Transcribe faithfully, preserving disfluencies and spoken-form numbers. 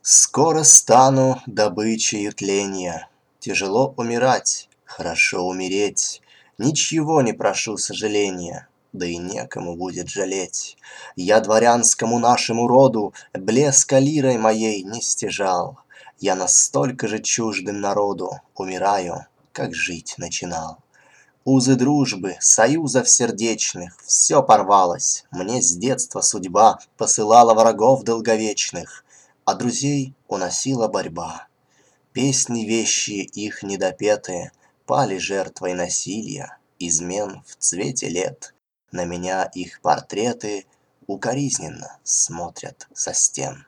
Скоро стану добычею тленья. Тяжело умирать, хорошо умереть. Ничего не прошу сожаления, да и некому будет жалеть. Я дворянскому нашему роду блеска лирой моей не стяжал. Я настолько же чуждым народу умираю, как жить начинал. Узы дружбы, союзов сердечных, все порвалось. Мне с детства судьба посылала врагов долговечных, а друзей уносила борьба. Песни вещие их недопетые пали жертвой насилия, измен в цвете лет. На меня их портреты укоризненно смотрят со стен.